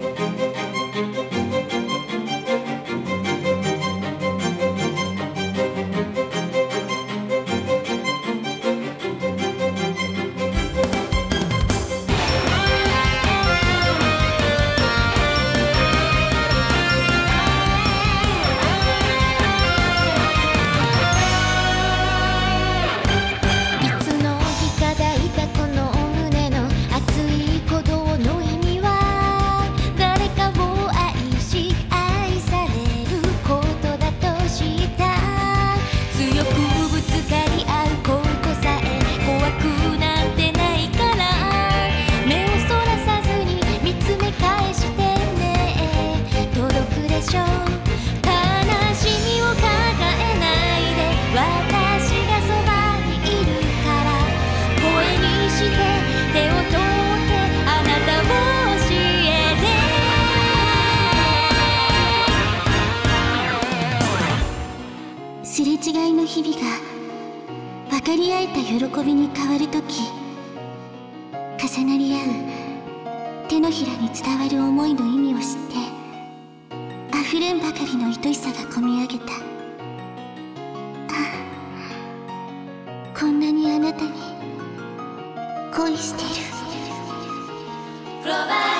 すれ違いの日々が分かり合えた喜びに変わるとき、重なり合う手のひらに伝わる思いの意味を知って溢れんばかりの愛しさがこみ上げた。ああ、こんなにあなたに恋してる。